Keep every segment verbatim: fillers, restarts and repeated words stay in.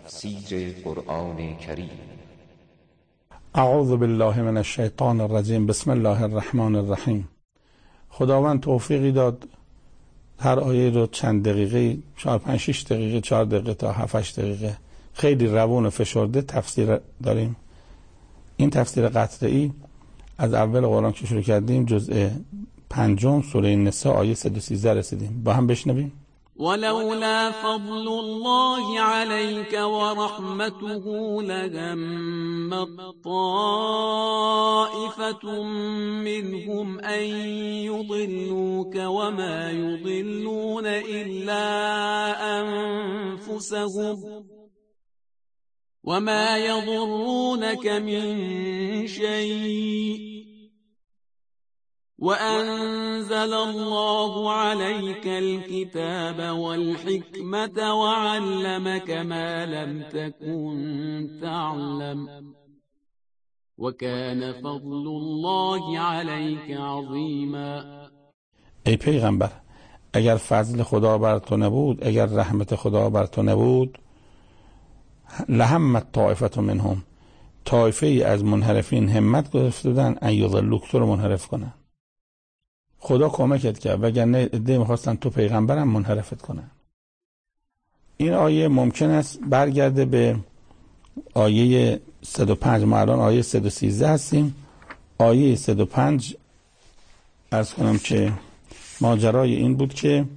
تفسیر قرآن کریم. اعوذ بالله من الشیطان الرجیم. بسم الله الرحمن الرحیم. خداوند توفیقی داد هر آیه رو چند دقیقه، چهار پنج شش دقیقه، چهار دقیقه تا هفت هشت دقیقه خیلی روون و فشرده تفسیر داریم. این تفسیر قطعی از اول قرآن که شروع کردیم جزء پنجم سوره نساء آیه صد و سیزده رسیدیم. با هم بشنویم. ولولا فضل الله عليك ورحمته لهم طائفة منهم أن يضلوك وما يضلون إلا أنفسهم وما يضرونك من شيء وأنزل الله عليك الكتاب والحكمة وعلمك ما لم تكن تعلم وكان فضل الله عليك عظيما. ای پیغمبر، اگر فضل خدا بر تو نبود، اگر رحمت خدا بر تو نبود، لهمت طائفة منهم، طایفه ای از منحرفین همت گرفته بودن ان یضلوک، تو رو منحرف کنن. خدا کمکت کرد، وگرنه عده می‌خواستن تو پیغمبرم منحرفت کنن. این آیه ممکن است برگرده به آیه صد و پنج. ما الان آیه صد و سیزده هستیم. آیه صد و پنج عرض کنم که ماجرای این بود که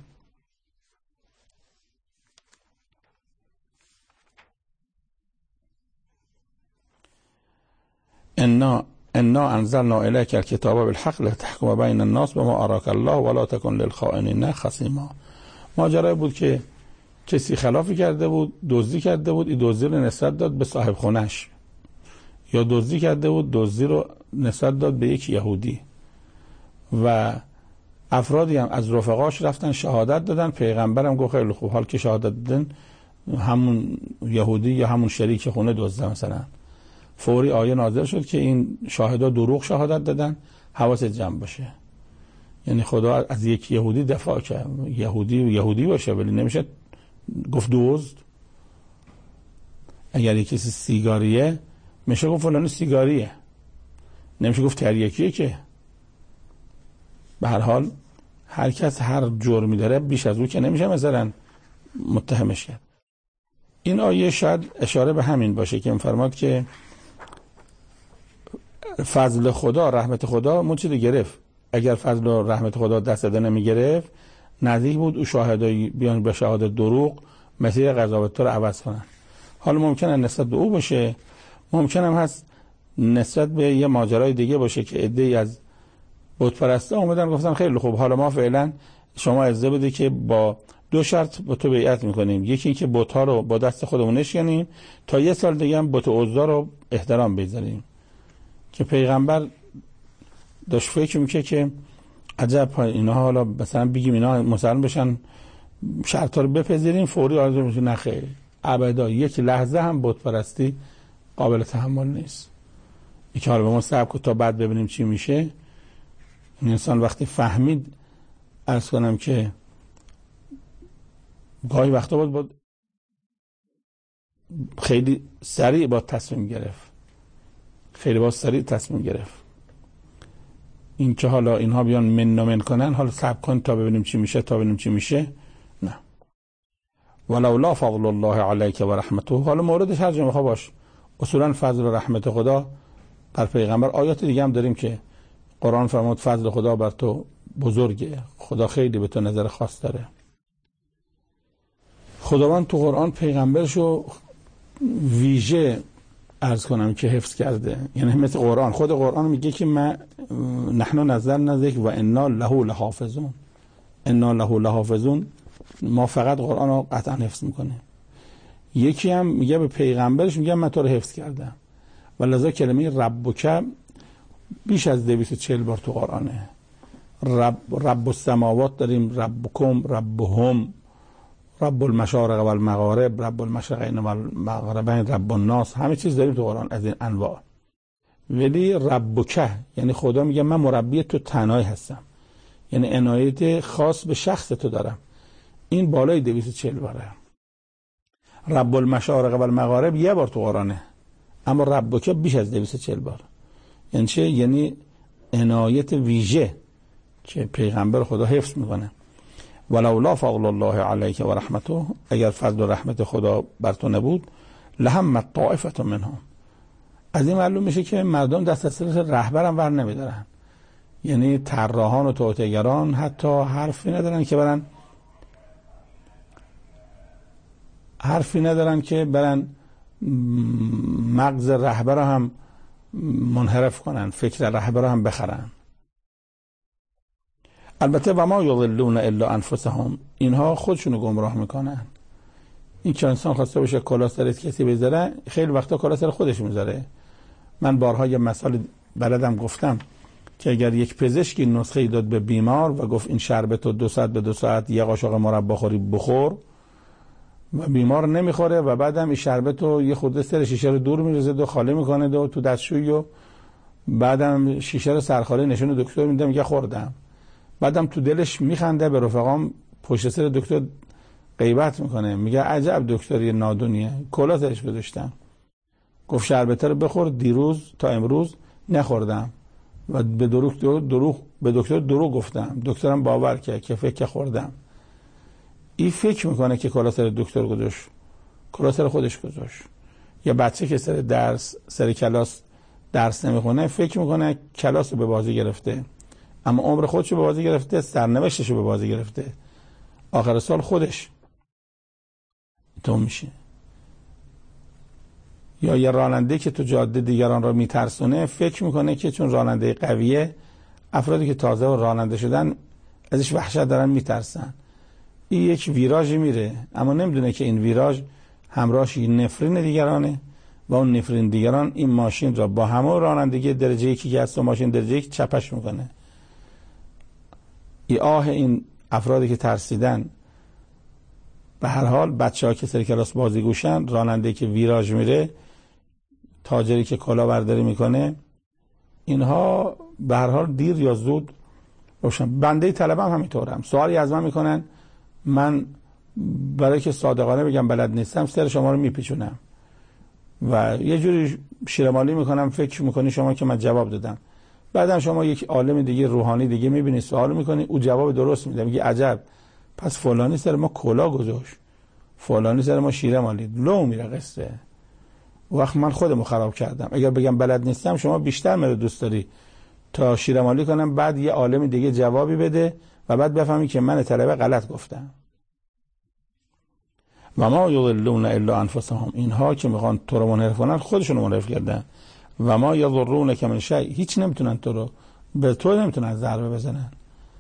انا انا انزلنا الیک الکتاب بالحق لتحکم بین الناس بما اراک الله ولا تکن للخائنین خصیما. ماجرای بود که کسی خلافی کرده بود، دزدی کرده بود، این دزدی رو نسبت داد به صاحب خونش، یا دزدی کرده بود، دزدی رو نسبت داد به یک یهودی، و افرادی هم از رفقاش رفتن شهادت دادن. پیغمبرم گفت خیلی خوب، حال که شهادت دادن همون یهودی یا همون شریک خونه دزده مثلا، فوری آیه نازل شد که این شاهدا دروغ شهادت دادن، حواست جمع باشه. یعنی خدا از یک یهودی دفاع کرد. یهودی و یهودی باشه، ولی نمیشه گفت دزد. اگر یک کسی سیگاریه میشه گفت فلان سیگاریه، نمیشه گفت تریاکیه. که به هر حال هر کس هر جرمی داره بیش از او که نمیشه مثلا متهمش کرد. این آیه شاید اشاره به همین باشه که میفرماد که فضل خدا، رحمت خدا مچید گرفت. اگر فضل و رحمت خدا دست داده نمی گرفت، نزدیک بود او شاهدای بیان به شهادت دروغ مسیر قضاوت تو رو عوض کنن. حالا ممکنه نسبت به او باشه، ممکن هم هست نسبت به یه ماجرای دیگه باشه که عده‌ای از بت پرستا اومدن گفتن خیلی خوب، حالا ما فعلا شما اجازه بده که با دو شرط با تو بیعت میکنیم. یکی این که بت‌ها رو با دست خودمون نشکنیم، تا یه سال دیگه هم بت عزا رو احترام بذاریم. که پیغمبر داشت فکر میکنه که عجب اینا حالا مثلا بگیم اینا مسلمان بشن شرطا رو بپذیریم، فوری آرزو میشه نه خیر، ابدا یک لحظه هم بت پرستی قابل تحمل نیست. این که حالا به ما صبر کن تا بعد ببینیم چی میشه. این انسان وقتی فهمید، عرض کنم که گاهی وقتا بود بود خیلی سریع با تصمیم گرفت، خیلی با سریع تصمیم گرفت. این که حالا اینها بیان من و من کنن، حالا صبر کن تا ببینیم چی میشه، تا ببینیم چی میشه، نه. ولولا فضل الله علیک و رحمته، حالا موردش هر جا میخوا باش. اصولا فضل و رحمت خدا بر پیغمبر، آیات دیگه هم داریم که قرآن فرمود فضل خدا بر تو بزرگه، خدا خیلی به تو نظر خاص داره. خداوند تو قرآن پیغمبرشو ویژه عرض کنم که حفظ کرده. یعنی مثل قرآن، خود قرآن میگه که ما نحن نزلنا الذکر و انا له لحافظون، انا له لحافظون، ما فقط قرآن رو قطعا حفظ میکنیم. یکی هم میگه به پیغمبرش میگه من تو رو حفظ کردم. ولذا کلمه ربک بیش از دویست و چهل بار تو قرآنه. رب رب السماوات داریم، ربکم، ربهم، رب المشارق و المغارب، رب المشرقین و المغربین، رب الناس، همه چیز داریم تو قرآن از این انواع. ولی ربک یعنی خدا میگه من مربی تو تنهایی هستم، یعنی عنایت خاص به شخص تو دارم. این بالای دویست و چهل باره. رب المشارق و المغارب یه بار تو قرآنه، اما ربک بیش از دویست و چهل بار. یعنی چه؟ یعنی عنایت ویژه که پیغمبر خدا حفظ میکنه. ولولا فضل الله علیک و رحمته، اگر فضل و رحمت خدا بر تو نبود، لهم طائفه منهم، از این معلوم میشه که مردم دست از سر رهبرم ور نمیدارن. یعنی طراحان و توطئه‌گران حتی حرفی ندارن که برن حرفی ندارن که برن مغز رهبر هم منحرف کنن، فکر رهبر هم بخرن. البته و ما یضلون الا انفسهم، اینها خودشونو گمراه میکنن. این که انسان خواسته باشه کلاه سر کسی بذاره، خیلی وقتا کلاه سر خودش میذاره. من بارها یه مثال بلدم گفتم که اگر یک پزشکی نسخه داد به بیمار و گفت این شربت رو دو ساعت به دو ساعت یه قاشق مربا خوری بخور و بیمار نمیخوره و بعدم این شربت رو یه خورده سر شیشه رو دور میریزه و خالی میکنه و تو دستشویی و بعدم شیشه رو سرخالی نشون دکتر میده میگه خوردم، بعدم تو دلش میخنده به رفقام پشت سر دکتر غیبت میکنه، میگه عجب دکتری نادونیه، کلا سرش گذاشتم، گفت شربت رو بخور، دیروز تا امروز نخوردم و به دروغ دروغ به دکتر دروغ گفتم، دکترم باور کرد که فکر خوردم. این فکر میکنه که کلا سر دکتر گذاشت، کلا سر خودش گذاشت. یا بچه که سر درس سر کلاس درس نمیخونه فکر میکنه کلاس رو به بازی گرفته، اما عمر خودش رو به بازی گرفته، سرنوشتش رو به بازی گرفته، آخر سال خودش تو میشه. یا یه راننده که تو جاده دیگران را میترسونه فکر میکنه که چون راننده قویه، افرادی که تازه راننده شدن ازش وحشت دارن میترسن. این یک ویراژی میره اما نمیدونه که این ویراژ همراهش نفرین دیگرانه و اون نفرین دیگران این ماشین را با همه رانندگی درجه یکی که هست و ماشین درجه یک چپش میکنه. ای آه این افرادی که ترسیدن. به هر حال بچه ها که سر کلاس بازیگوشن، راننده که ویراژ میره، تاجری که کلا برداری میکنه، اینها به هر حال دیر یا زود روشن. بنده طلبه هم همینطورم، سوالی از من میکنن، من برای که صادقانه بگم بلد نیستم سر شما رو میپیچونم و یه جوری شیرمالی میکنم، فکر میکنی شما که من جواب دادم، بعدم شما یک عالم دیگه روحانی دیگه میبینی سوال میکنی، او جواب درست میده، میگه عجب پس فلانی سر ما کلا گذاشت، فلانی سر ما شیره مالید، لو میره قصه. وقت من خودمو خراب کردم. اگر بگم بلد نیستم شما بیشتر مرا دوست داری تا شیره مالی کنم، بعد یه عالم دیگه جوابی بده و بعد بفهمی که من طلبه غلط گفتم. و ما یضلون الا انفسهم، اینها که میخوان تو رو منحرف کنن خودشونو منحرف کردن. و ما یضرونک من شیء، هیچ نمیتونن تو رو، به تو نمیتونن ضربه بزنن.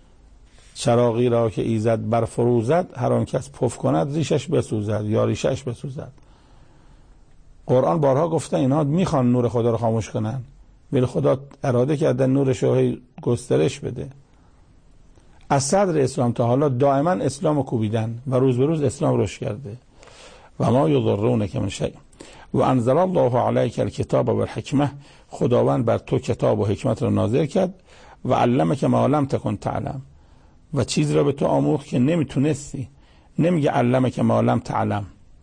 چراغی را که ایزد بر فروزد، هر آن کس پف کند ریشش بسوزد یا ریشش بسوزد. قرآن بارها گفته اینا میخوان نور خدا رو خاموش کنن، ولی خدا اراده کرده نورش رو گسترش بده. از صدر اسلام تا حالا دائما اسلام رو کوبیدن و روز به روز اسلام رشد کرده. و ما یضرونک من شیء و انزل الله علیک الکتاب و الحکمه، خداوند بر تو کتاب و حکمت رو نازل کرد. و علمک ما لم تکن تعلم، و چیز را به تو آموخت که نمیتونستی. نمیگه علمک ما لم تعلم،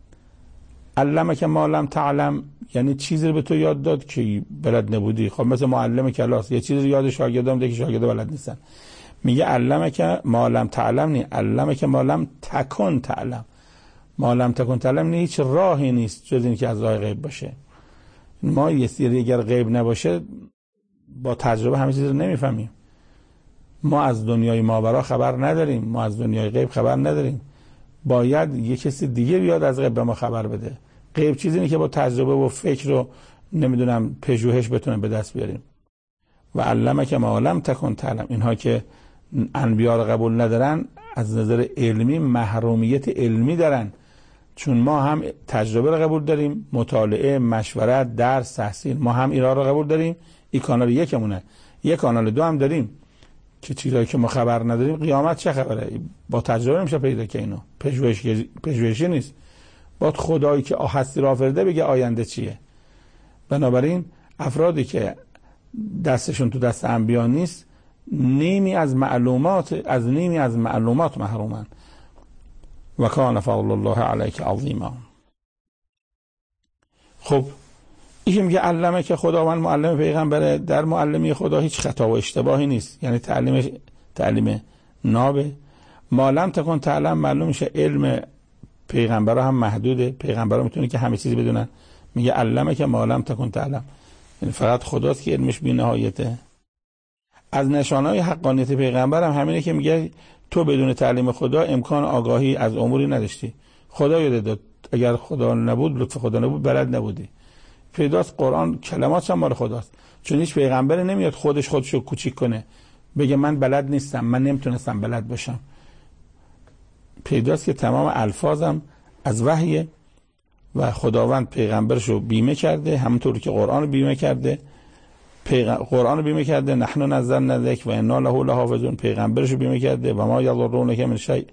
علمک ما لم تعلم یعنی چیزی رو به تو یاد داد که بلد نبودی. خب مثل معلم کلاس یه چیزی یاد شاگردام ده که شاگردا بلد نیستن. میگه علمک ما لم تعلم، نی علمک ما لم تکن تعلم. ما لم تکن تعلم نه هیچ راهی نیست جز این که از راه غیب باشه. ما یه سری اگر غیب نباشه با تجربه همه چیز رو نمیفهمیم. ما از دنیای ماورا خبر نداریم، ما از دنیای غیب خبر نداریم. باید یه کسی دیگه بیاد از غیب به ما خبر بده. غیب چیزی نیست که با تجربه و فکر رو نمیدونم پژوهش بتونیم به دست بیاریم. و علمک ما لم تکن تعلم، اینها که انبیا رو قبول ندارن از نظر علمی محرومیت علمی دارن، چون ما هم تجربه رو قبول داریم، مطالعه، مشورت، درس، تحصیل، ما هم اینا رو قبول داریم. این کانال یکمونه. یک کانال دو هم داریم که چیزایی که ما خبر نداریم. قیامت چه خبره؟ با تجربه نمیشه پیدا که اینو پژوهش پژوهشی نیست. با خدایی که هستی را آفریده بگه آینده چیه. بنابراین افرادی که دستشون تو دست انبیا نیست نیمی از معلومات از نیمی از معلومات محرومن. و کان فضل الله علیک عظیما. خب این میگه علمه که خداوند معلم پیغمبره، در معلمی خدا هیچ خطا و اشتباهی نیست، یعنی تعلیم تعلیم نابه. معلم تکن تعلم، معلوم میشه علم پیغمبر هم محدوده، پیغمبر میتونه که همه چیزی بدونن. میگه علمه که معلم تکن تعلم، یعنی فقط خداست که علمش بی نهایته. از نشانهای حقانیت پیغمبر هم همینه که میگه تو بدون تعلیم خدا امکان آگاهی از اموری نداشتی، خدا یاد داد، اگر خدا نبود، لطف خدا نبود، بلد نبودی. پیداست قرآن کلماتش هم مال خداست، چون هیچ پیغمبر نمیاد خودش خودشو کوچیک کنه بگه من بلد نیستم، من نمیتونستم بلد باشم. پیداست که تمام الفاظم از وحی و خداوند پیغمبرشو بیمه کرده، همونطور که قرآن رو بیمه کرده. پیغ... قرآن رو بیمه کرده، نحن نزلنا الذکر و انا له لحافظون، پیغمبرشو بیمه کرده و ما یضرونک من شیء.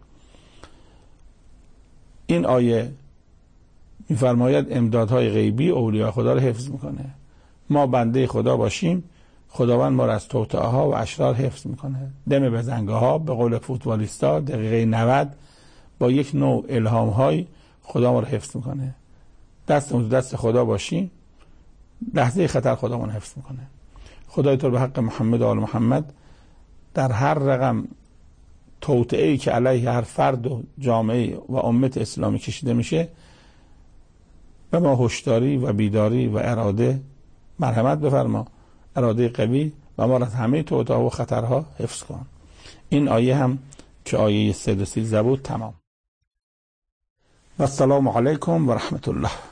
این آیه میفرماید امدادهای غیبی اولیاء خدا رو حفظ میکنه. ما بنده خدا باشیم، خداوند ما رو از توطئه ها و اشرار حفظ میکنه. دم بزنگه ها، به قول فوتبالیستا دقیقه نود با یک نوع الهام های خدا ما رو حفظ میکنه. دستمون دست خدا باشیم، لحظه خطر خدا ما رو حفظ میکنه. خدای تو به حق محمد و آل محمد در هر رقم توطئه ای که علیه هر فرد و جامعه و امت اسلامی کشیده میشه به ما هشداری و بیداری و اراده مرحمت بفرما، اراده قوی، و ما را از همه توطئه و خطرها حفظ کن. این آیه هم که آیه سه و سیزده بود تمام. و السلام علیکم و رحمت الله.